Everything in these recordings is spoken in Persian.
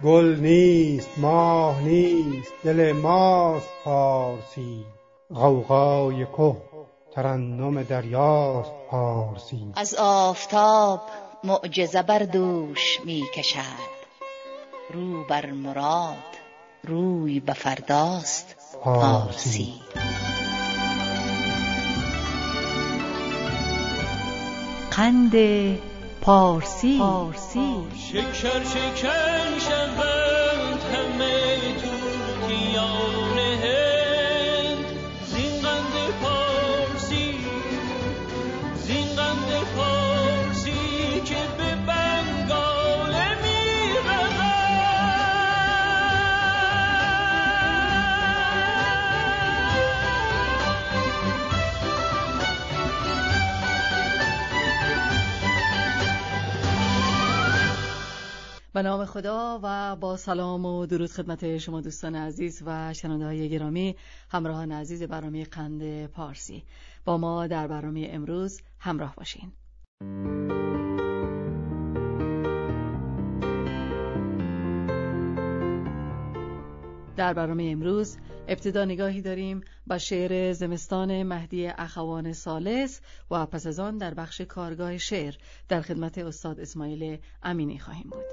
گل نیست، ماه نیست، دل ماست پارسی. غوغای که ترنم دریاست پارسی. از آفتاب معجزه بر دوش می کشد، رو بر مراد روی به فرداست پارسی. قند پارسی. شکر شکر شوند همه طوطیان هند، زین قند پارسی، زین قند پارسی که به بنگال میرود. به نام خدا و با سلام و درود خدمت شما دوستان عزیز و شنونده‌های گرامی، همراهان عزیز برنامه قند پارسی، با ما در برنامه امروز همراه باشین. در برنامه امروز ابتدا نگاهی داریم به شعر زمستان مهدی اخوان ثالث و پس از آن در بخش کارگاه شعر در خدمت استاد اسماعیل امینی خواهیم بود.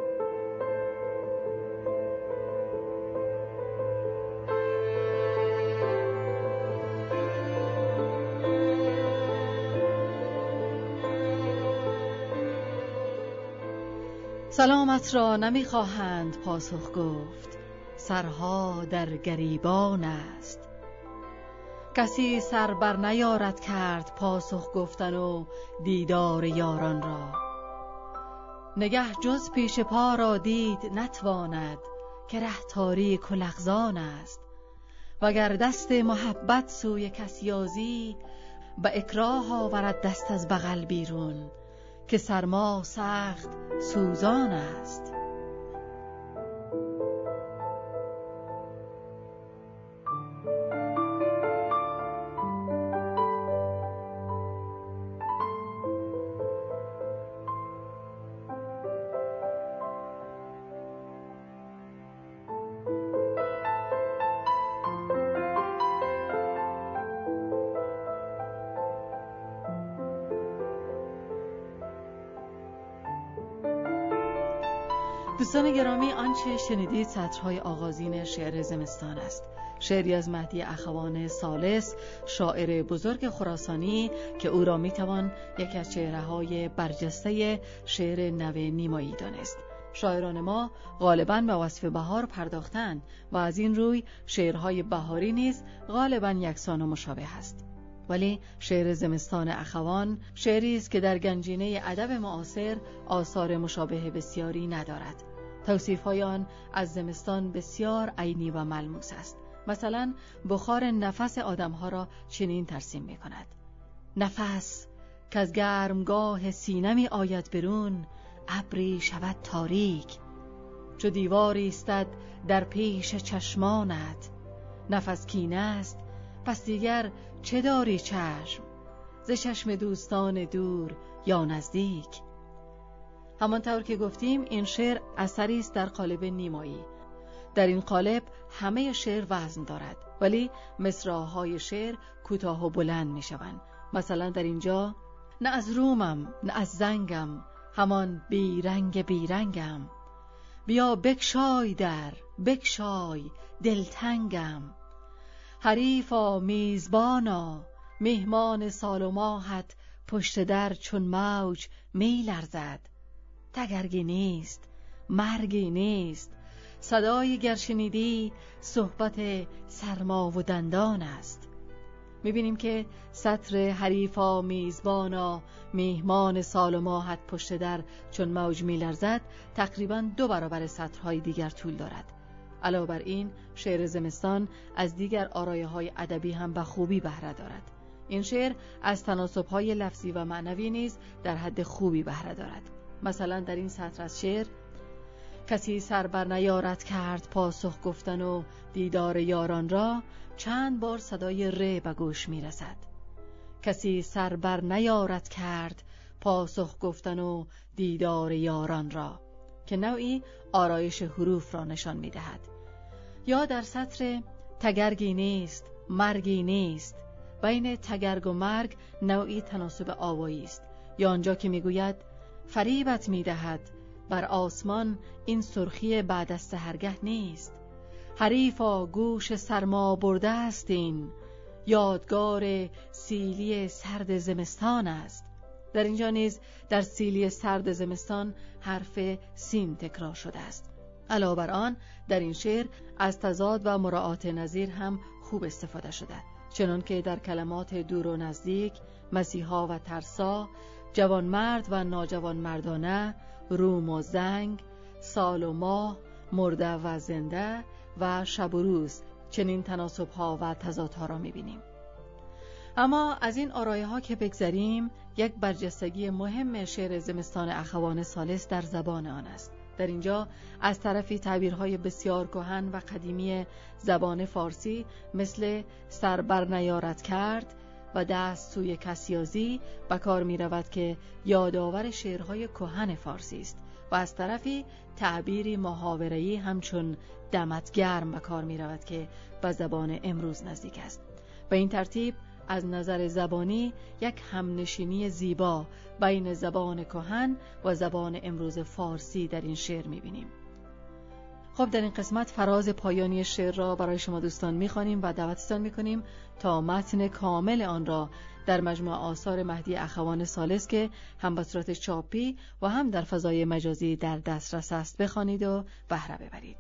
سلامت را نمیخواهند پاسخ گفت، سرها در گریبان است. کسی سر بر نیارد کرد پاسخ گفتن و دیدار یاران را. نگه جز پیش پا را دید نتواند، که ره تاریک و لغزان است. وگر دست محبت سوی کس یازی، به اکراه آورد دست از بغل بیرون، که سرما سخت سوزان است. دوستان گرامی، آنچه شنیدید سطرهای آغازین شعر زمستان است، شعری از مهدی اخوان ثالث، شاعر بزرگ خراسانی که او را میتوان یکی از چهره‌های برجسته شعر نو نیمایی دانست. شاعران ما غالباً به وصف بهار پرداختند و از این روی شعرهای بهاری نیز غالباً یکسان و مشابه است. ولی شعر زمستان اخوان شعری است که در گنجینه ادب معاصر آثار مشابه بسیاری ندارد. توصیف‌های آن از زمستان بسیار عینی و ملموس است. مثلا بخار نفس آدم‌ها را چنین ترسیم می‌کند: نفس که از گرمگاه سینه می آید برون، ابری شود تاریک، چو دیواری ایستد در پیش چشمانت. نفس کینه است پس دیگر چه داری چشم، ز چشم دوستان دور یا نزدیک. همانطور که گفتیم این شعر اثری است در قالب نیمایی. در این قالب همه شعر وزن دارد، ولی مصرع‌های شعر کوتاه و بلند می شوند. مثلا در اینجا: نه از رومم نه از زنگم، همان بیرنگ بیرنگم. بیا بگشای در بگشای دلتنگم. حریفا میزبانا مهمان سال و ماهت، پشت در چون موج می لرزد. تگرگی نیست مرگی نیست، صدای گر شنیدی صحبت سرما و دندان است. میبینیم که سطر حریفا میزبانا مهمان سال و ماهت، پشت در چون موج می لرزد تقریباً 2 برابر سطرهای دیگر طول دارد. علاوه بر این شعر زمستان از دیگر آرایه‌های ادبی هم به خوبی بهره دارد. این شعر از تناسب‌های لفظی و معنوی نیز در حد خوبی بهره دارد. مثلا در این سطر از شعر: کسی سر بر نیارد کرد پاسخ گفتن و دیدار یاران را، چند بار صدای ر به گوش می رسد. کسی سر بر نیارد کرد پاسخ گفتن و دیدار یاران را. که نوعی آرایش حروف را نشان می‌دهد. یا در سطر تگرگی نیست، مرگی نیست، بین تگرگ و مرگ نوعی تناسب آوایی است. یا آنجا که میگوید فریبت میدهد بر آسمان این سرخی بعد از سحرگه نیست، حریفا گوش سرما برده است، این یادگار سیلی سرد زمستان است. در اینجا نیز در سیلی سرد زمستان حرف سین تکرار شده است. علاوه بر آن در این شعر از تضاد و مراعات نظیر هم خوب استفاده شده، چنان که در کلمات دور و نزدیک، مسیحا و ترسا، جوانمرد و ناجوان مردانه، روم و زنگ، سال و ماه، مرده و زنده و شب و روز چنین تناسب‌ها و تضادها را می‌بینیم. اما از این آرایه‌ها که بگذریم، یک برجستگی مهم شعر زمستان اخوان ثالث در زبان آن است. در اینجا از طرفی تعبیرهای بسیار کهن و قدیمی زبان فارسی مثل سر بر نیارد کرد و دست سوی کسیازی به کار می رود که یادآور شعرهای کهن فارسی است و از طرفی تعبیری محاوره‌ای همچون دمت گرم به کار می رود که به زبان امروز نزدیک است. به این ترتیب از نظر زبانی یک همنشینی زیبا بین زبان کهن و زبان امروز فارسی در این شعر می‌بینیم. خب در این قسمت فراز پایانی شعر را برای شما دوستان می‌خوانیم و دعوتتان می‌کنیم تا متن کامل آن را در مجموع آثار مهدی اخوان ثالث که هم به صورت چاپی و هم در فضای مجازی در دسترس است بخوانید و بهره ببرید.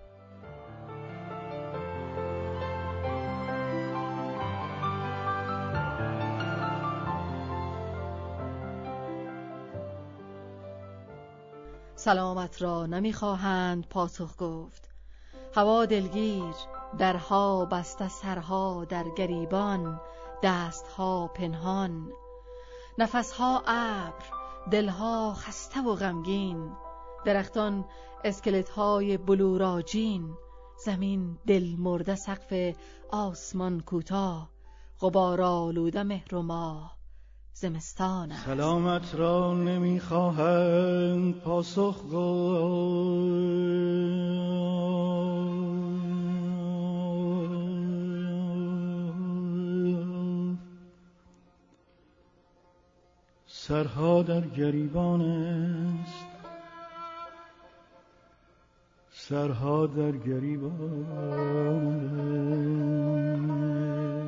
سلامت را نمیخواهند پاسخ گفت، هوا دلگیر، درها بسته، سرها در گریبان، دستها پنهان، نفسها ابر، دلها خسته و غمگین، درختان اسکلت‌های بلوراجین، زمین دل مرده، سقف آسمان کوتاه، غبار آلوده مهر و ماه، زمستان است. سلامت را نمیخواهند پاسخ گفت، سرها در گریبان است، سرها در گریبان است.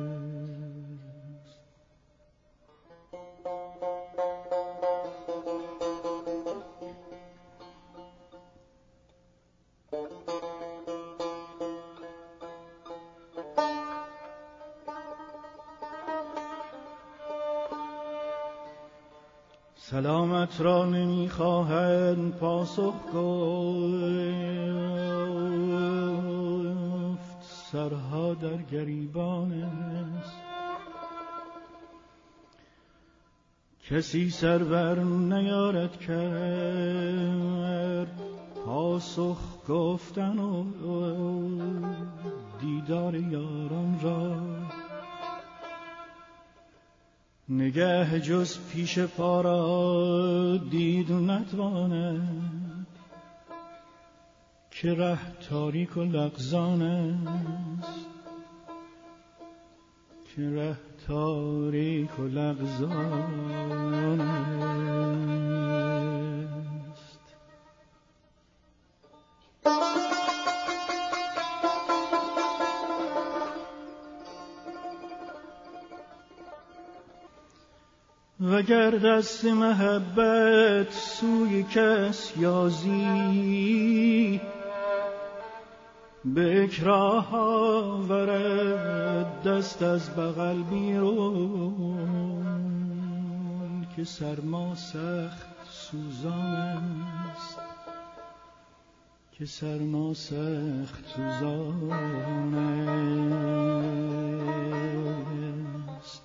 سلامت را نمیخواهند پاسخ گفت، سرها در گریبان است، کسی سر بر نیارد کرد پاسخ گفتن و دیدار یاران را، نگه جز پیش پا را دید نتواند، که ره تاریک و لغزان است، که ره تاریک و لغزان است. وگر دست محبت سوی کس یازی، به اکراه آورد دست از بغل بیرون، که سرما سخت سوزان است، که سرما سخت سوزان است.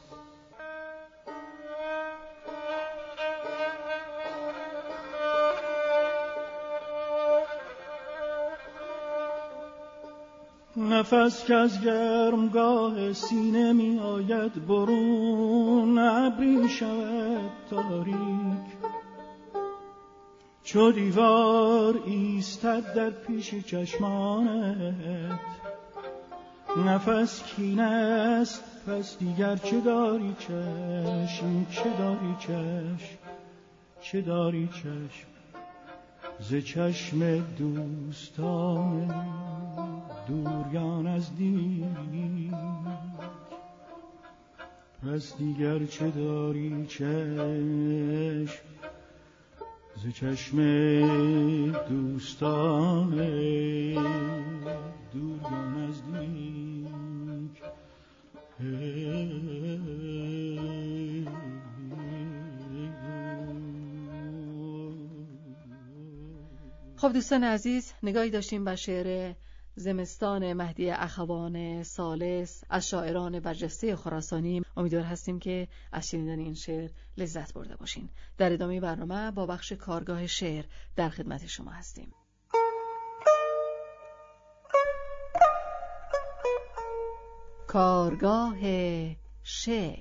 نفس که از گرمگاه سینه می آید برون، ابری شود تاریک، چو دیوار ایستد در پیش چشمانت. نفس کینه است پس دیگر چه داری چشم، چه داری چشم، چه داری چشم ز چشم دوستان دور یا نزدیک. پس دیگر چه داری چشم ز چشم دوستان دور یا نزدیک. خب دوستان عزیز، نگاهی داشتیم به شعر زمستان مهدی اخوان ثالث از شاعران برجسته خراسانی. امیدوار هستیم که از شنیدن این شعر لذت برده باشین. در ادامه برنامه با بخش کارگاه شعر در خدمت شما هستیم. کارگاه شعر.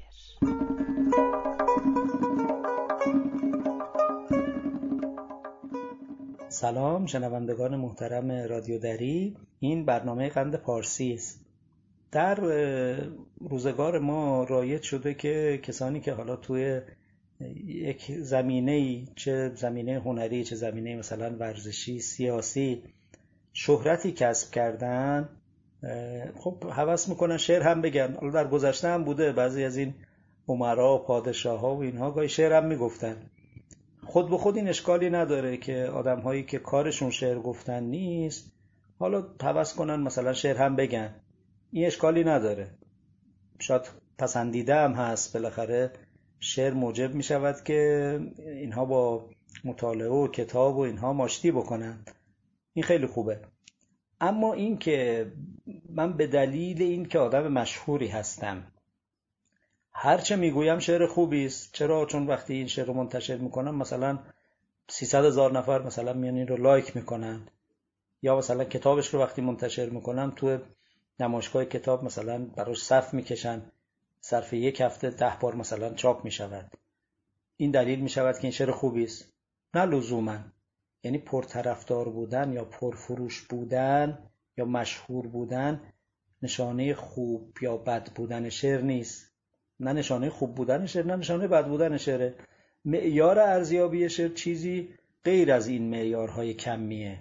سلام شنوندگان محترم رادیو دری. این برنامه قند پارسی است. در روزگار ما رایج شده که کسانی که حالا توی یک زمینه‌ای، چه زمینه هنری چه زمینه مثلا ورزشی، سیاسی، شهرتی کسب کردن، خب هوس میکنن شعر هم بگن. حالا در گذشته هم بوده، بعضی از این امرا و پادشاها و اینها گاهی شعر هم میگفتن. خود به خود این اشکالی نداره که آدم‌هایی که کارشون شعر گفتن نیست حالا هوس کنن مثلا شعر هم بگن. این اشکالی نداره، شاید پسندیده هم هست. بالاخره شعر موجب می شود که اینها با مطالعه و کتاب و اینها ماشتی بکنن. این خیلی خوبه. اما این که من به دلیل این که آدم مشهوری هستم هرچه میگویم شعر خوبی است. چرا؟ چون وقتی این شعر رو منتشر میکنم مثلا 300,000 نفر مثلا میان این رو لایک میکنن، یا مثلا کتابش رو وقتی منتشر میکنم تو نمایشگاه کتاب مثلا براش صف میکشن، صرف یک هفته 10 بار مثلا چاپ میشود. این دلیل میشود که این شعر خوبی است؟ نه لزوما. یعنی پرطرفدار بودن یا پرفروش بودن یا مشهور بودن نشانه خوب یا بد بودن شعر نیست. نه نشانه خوب بودن شعر، نه نشانه بد بودن شعر. معیار ارزیابی شعر چیزی غیر از این معیارهای کمیه.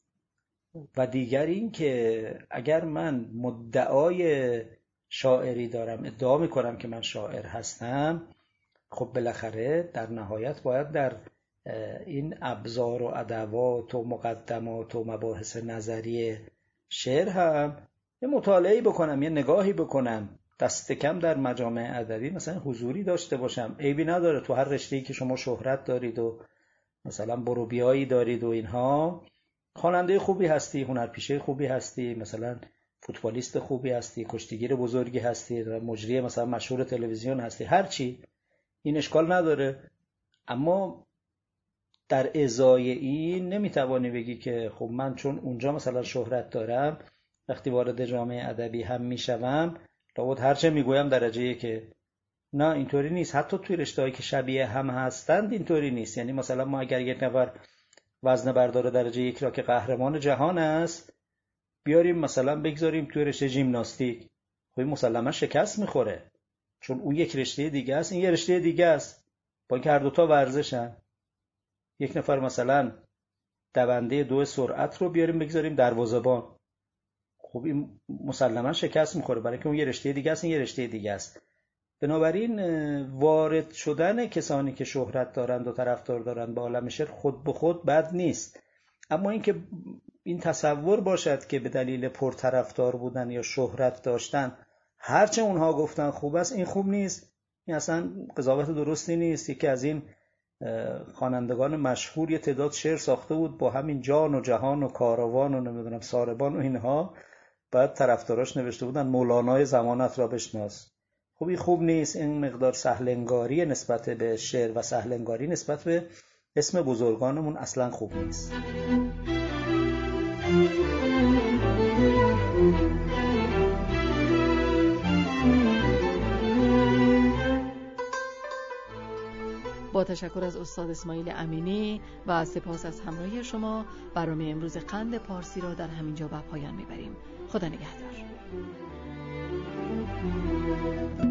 و دیگر این که اگر من مدعای شاعری دارم، ادعا میکنم که من شاعر هستم، خب بالاخره در نهایت باید در این ابزار و ادوات و مقدمات و مباحث نظری شعر هم یه مطالعه‌ای بکنم، یه نگاهی بکنم، دست کم در مجامع ادبی مثلا حضوری داشته باشم. عیبی نداره. تو هر رشته‌ای که شما شهرت دارید و مثلا بروبیایی دارید و اینها، خواننده خوبی هستی، هنرپیشه خوبی هستی، مثلا فوتبالیست خوبی هستی، کشتیگیر بزرگی هستی، مجری مثلا مشهور تلویزیون هستی، هر چی، این اشکال نداره. اما در ازای این نمیتوانی بگی که خب من چون اونجا مثلا شهرت دارم وقتی وارد جامعه ادبی هم میشوم لابد هرچه میگویم درجه که نه، اینطوری نیست. حتی توی رشته‌هایی که شبیه هم هستند اینطوری نیست. یعنی مثلا ما اگر یک نفر وزنه بردار درجه 1 را که قهرمان جهان است بیاریم مثلا بگذاریم توی رشته ژیمناستیک، خب مسلما شکست میخوره، چون اون یک رشته دیگه است، این یه رشته دیگه است، با اینکه هر دوتا ورزشن. یک نفر مثلا دونده 2 سرعت رو بیاریم بگذاریم دروازه‌بان، خب این مسلما شکست میخوره، برای که اون یه رشته دیگه است، این یه رشته دیگه است. بنابراین وارد شدن کسانی که شهرت دارند و طرفدار دارند به عالم شعر خود به خود بد نیست. اما اینکه این تصور باشد که به دلیل پرطرفدار بودن یا شهرت داشتن هرچه اونها گفتن خوب است، این خوب نیست. این اصلا قضاوت درستی نیست. یکی از این خوانندگان مشهور یه تعداد شعر ساخته بود با همین جان و جهان و کاروان و نمیدونم ساربان و اینها، بعد طرفداراش نوشته بودن مولانای زمانت را بشناس. خب این خوب نیست. این مقدار سهلنگاری نسبت به شعر و سهلنگاری نسبت به اسم بزرگانمون اصلا خوب نیست. با تشکر از استاد اسماعیل امینی و سپاس از همراهی شما، برنامه امروز قند پارسی را در همینجا به پایان میبریم. خدا نگهدار.